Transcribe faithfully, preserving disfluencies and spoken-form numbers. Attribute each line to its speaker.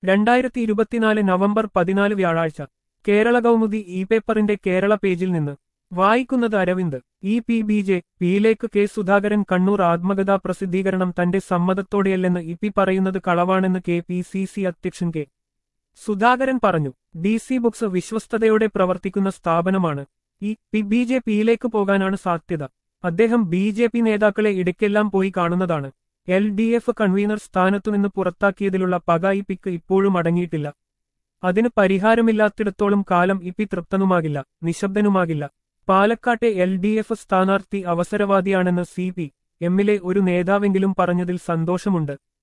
Speaker 1: രണ്ടായിരത്തി ഇരുപത്തിനാല് നവംബർ പതിനാല് വ്യാഴാഴ്ച കേരള കൗമുദി ഇ പേപ്പറിന്റെ കേരള പേജിൽ നിന്ന് വായിക്കുന്നത് അരവിന്ദ്. ഇ പി ബി ജെ പിയിലേക്ക് കെ സുധാകരൻ. കണ്ണൂർ. ആത്മകഥാ പ്രസിദ്ധീകരണം തന്റെ സമ്മതത്തോടെയല്ലെന്ന് ഇ പി പറയുന്നത് കളവാണെന്ന് കെ പി സി സി അധ്യക്ഷൻ കെ സുധാകരൻ പറഞ്ഞു. ഡി സി ബുക്സ് വിശ്വസ്തയോടെ പ്രവർത്തിക്കുന്ന സ്ഥാപനമാണ്. ഇ പി ബി ജെ പിയിലേക്ക് പോകാനാണ് സാധ്യത. അദ്ദേഹം ബി ജെ പി നേതാക്കളെ ഇടയ്ക്കെല്ലാം പോയി കാണുന്നതാണ്. എൽ ഡി എഫ് കൺവീനർ സ്ഥാനത്തുനിന്ന് പുറത്താക്കിയതിലുള്ള പക ഇ പിക്ക് ഇപ്പോഴും അടങ്ങിയിട്ടില്ല. അതിന് പരിഹാരമില്ലാത്തിടത്തോളം കാലം ഇ പി തൃപ്തനുമാകില്ല, നിശബ്ദനുമാകില്ല. പാലക്കാട്ടെ എൽ ഡി എഫ് സ്ഥാനാർത്ഥി അവസരവാദിയാണെന്ന് സി പി എമ്മിലെ ഒരു നേതാവെങ്കിലും പറഞ്ഞതിൽ സന്തോഷമുണ്ട്.